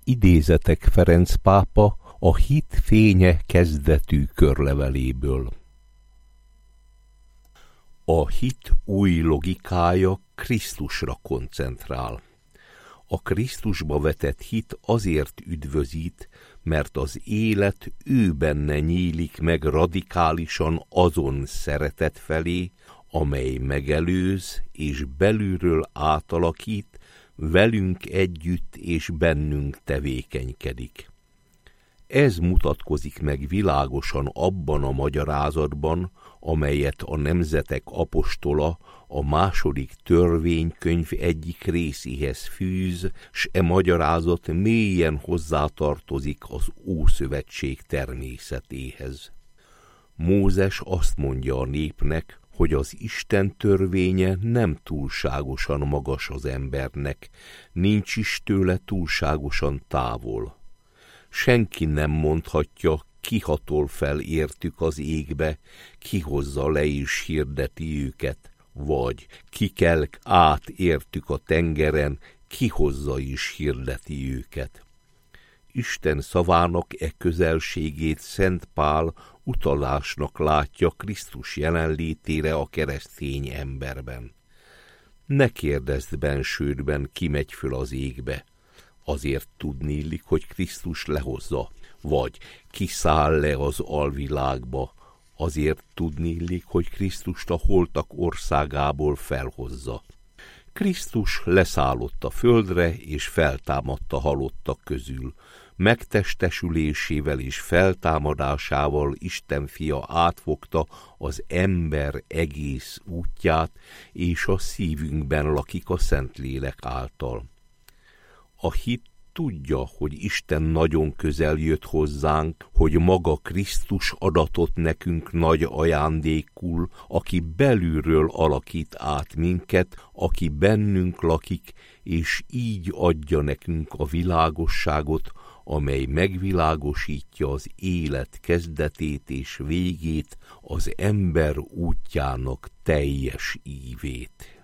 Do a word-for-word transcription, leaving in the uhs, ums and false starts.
Idézetek Ferenc pápa a Hit fénye kezdetű körleveléből. A hit új logikája Krisztusra koncentrál. A Krisztusba vetett hit azért üdvözít, mert az élet ő benne nyílik meg radikálisan azon szeretet felé, amely megelőz és belülről átalakít, velünk együtt és bennünk tevékenykedik. Ez mutatkozik meg világosan abban a magyarázatban, amelyet a Nemzetek apostola a második törvénykönyv egyik részéhez fűz, s e magyarázat mélyen hozzátartozik az Ószövetség természetéhez. Mózes azt mondja a népnek, hogy az Isten törvénye nem túlságosan magas az embernek, nincs is tőle túlságosan távol. Senki nem mondhatja, ki hatol fel értük az égbe, ki hozza le és hirdeti őket, vagy ki kelk át értük a tengeren, ki hozza és hirdeti őket. Isten szavának e közelségét Szent Pál utalásnak látja Krisztus jelenlétére a keresztény emberben. Ne kérdezd bensődben, ki megy föl az égbe, azért tudniillik, hogy Krisztus lehozza, vagy kiszáll le az alvilágba, azért tudniillik, hogy Krisztust a holtak országából felhozza. Krisztus leszállott a földre, és feltámadt a halottak közül. Megtestesülésével és feltámadásával Isten fia átfogta az ember egész útját, és a szívünkben lakik a Szentlélek által. A hit tudja, hogy Isten nagyon közel jött hozzánk, hogy maga Krisztus adatott nekünk nagy ajándékul, aki belülről alakít át minket, aki bennünk lakik, és így adja nekünk a világosságot, amely megvilágosítja az élet kezdetét és végét, az ember útjának teljes ívét.